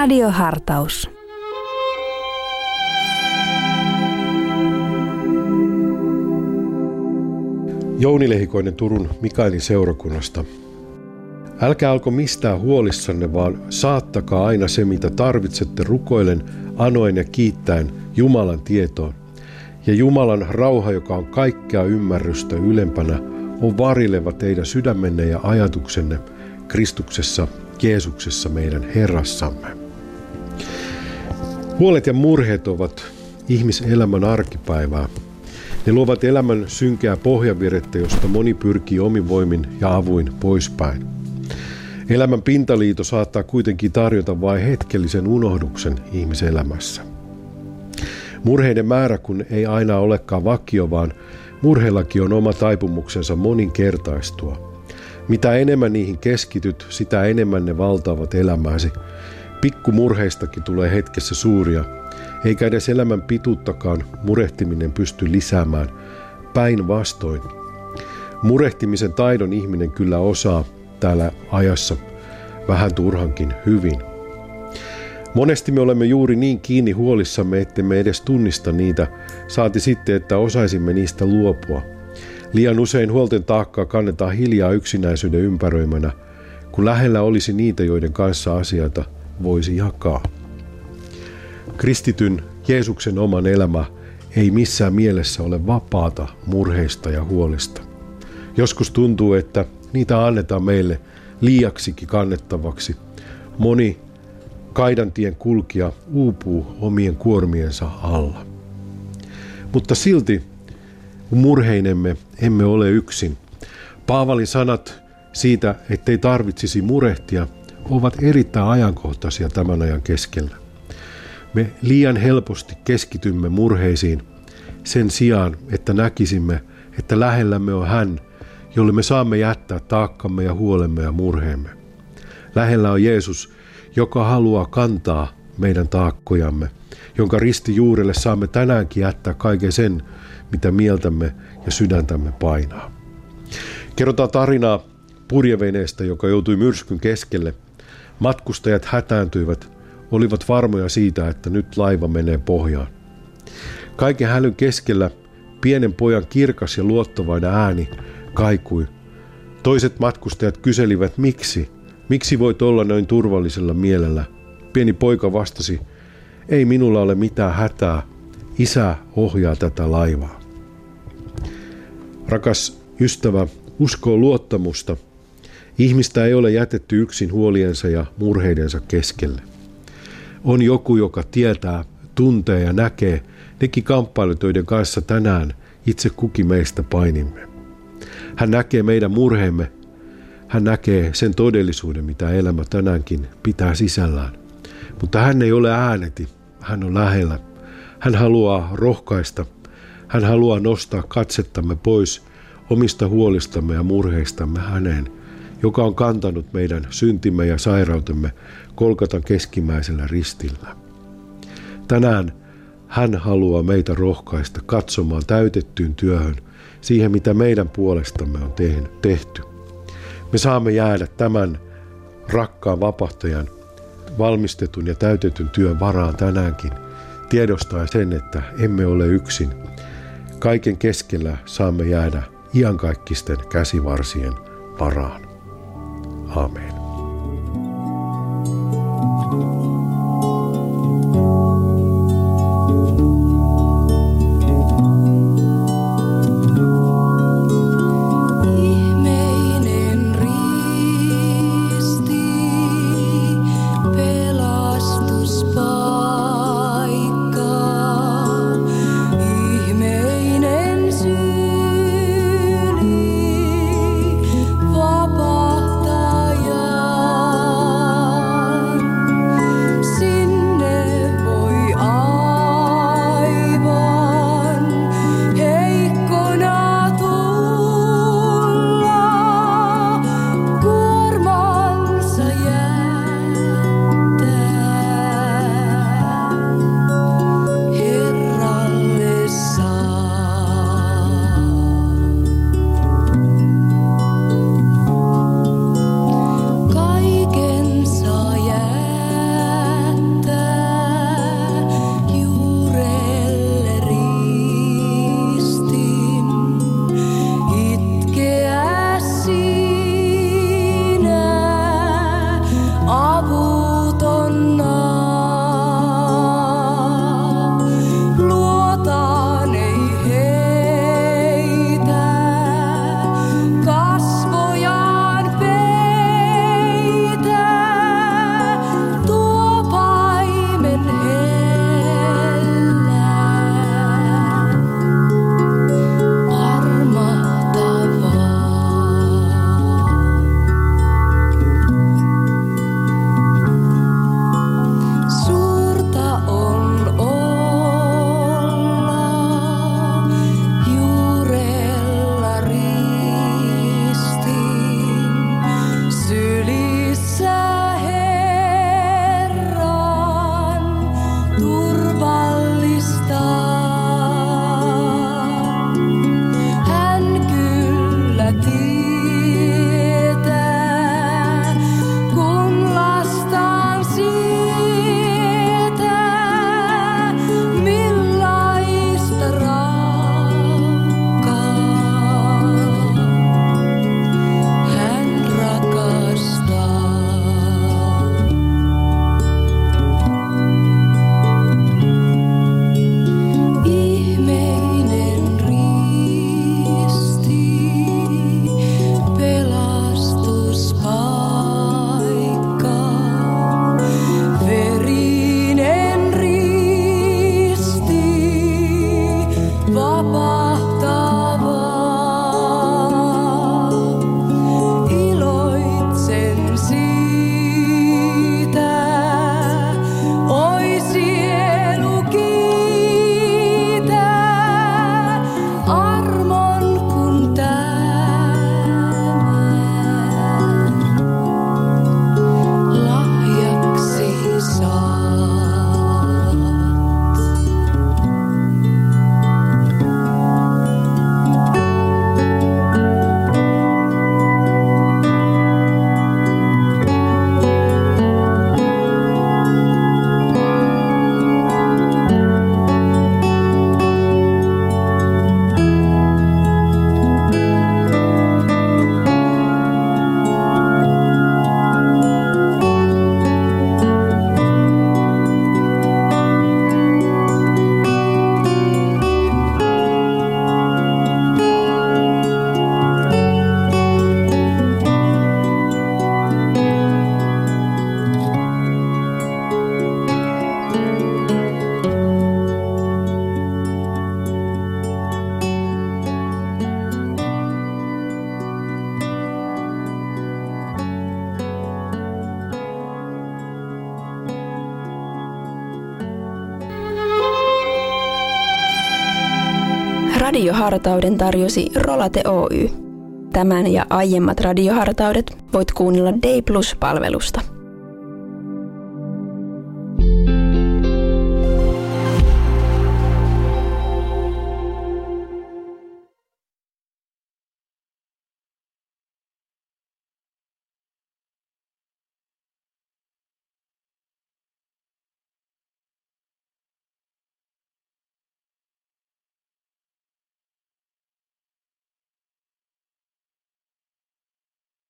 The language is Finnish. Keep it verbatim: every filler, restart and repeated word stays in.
Radiohartaus. Jouni Lehikoinen Turun Mikaelin seurakunnasta. Älkää alko mistään huolissanne, vaan saattakaa aina se, mitä tarvitsette rukoilen, anoen ja kiittäen Jumalan tietoon. Ja Jumalan rauha, joka on kaikkea ymmärrystä ylempänä, on varileva teidän sydämenne ja ajatuksenne Kristuksessa, Jeesuksessa meidän Herrassamme. Huolet ja murheet ovat ihmiselämän arkipäivää. Ne luovat elämän synkeää pohjavirettä, josta moni pyrkii omin voimin ja avuin poispäin. Elämän pintaliito saattaa kuitenkin tarjota vain hetkellisen unohduksen ihmiselämässä. Murheiden määrä kun ei aina olekaan vakio, vaan murheillakin on oma taipumuksensa moninkertaistua. Mitä enemmän niihin keskityt, sitä enemmän ne valtaavat elämääsi. Pikkumurheistakin tulee hetkessä suuria, eikä edes elämän pituuttakaan murehtiminen pysty lisäämään. Päinvastoin. Murehtimisen taidon ihminen kyllä osaa täällä ajassa vähän turhankin hyvin. Monesti me olemme juuri niin kiinni huolissamme, ettemme edes tunnista niitä, saati sitten, että osaisimme niistä luopua. Liian usein huolten taakkaa kannetaan hiljaa yksinäisyyden ympäröimänä, kun lähellä olisi niitä, joiden kanssa asioita voisi jakaa. Kristityn Jeesuksen oman elämä ei missään mielessä ole vapaata murheista ja huolista. Joskus tuntuu, että niitä annetaan meille liiaksikin kannettavaksi. Moni kaidantien kulkija uupuu omien kuormiensa alla. Mutta silti murheinemme emme ole yksin. Paavalin sanat siitä, ettei tarvitsisi murehtia, ovat erittäin ajankohtaisia tämän ajan keskellä. Me liian helposti keskitymme murheisiin sen sijaan, että näkisimme, että lähellämme on hän, jolle me saamme jättää taakkamme ja huolemme ja murheemme. Lähellä on Jeesus, joka haluaa kantaa meidän taakkojamme, jonka ristijuurelle saamme tänäänkin jättää kaiken sen, mitä mieltämme ja sydäntämme painaa. Kerrotaan tarinaa purjeveneestä, joka joutui myrskyn keskelle. Matkustajat hätääntyivät, olivat varmoja siitä, että nyt laiva menee pohjaan. Kaiken hälyn keskellä pienen pojan kirkas ja luottavainen ääni kaikui. Toiset matkustajat kyselivät, miksi? Miksi voit olla noin turvallisella mielellä? Pieni poika vastasi, ei minulla ole mitään hätää, isä ohjaa tätä laivaa. Rakas ystävä, uskoo luottamusta. Ihmistä ei ole jätetty yksin huoliensa ja murheidensa keskelle. On joku, joka tietää, tuntee ja näkee nekin kamppailut, joiden kanssa tänään itse kukin meistä painimme. Hän näkee meidän murheemme. Hän näkee sen todellisuuden, mitä elämä tänäänkin pitää sisällään. Mutta hän ei ole ääneti. Hän on lähellä. Hän haluaa rohkaista. Hän haluaa nostaa katsettamme pois omista huolistamme ja murheistamme häneen, joka on kantanut meidän syntimme ja sairautemme Golgatan keskimmäisellä ristillä. Tänään hän haluaa meitä rohkaista katsomaan täytettyyn työhön siihen, mitä meidän puolestamme on tehty. Me saamme jäädä tämän rakkaan vapahtajan valmistetun ja täytetyn työn varaan tänäänkin, tiedostaen sen, että emme ole yksin. Kaiken keskellä saamme jäädä iankaikkisten käsivarsien varaan. Aamen. Vapahtaja Radiohartauden tarjosi Rolate Oy. Tämän ja aiemmat radiohartaudet voit kuunnella Day Plus-palvelusta.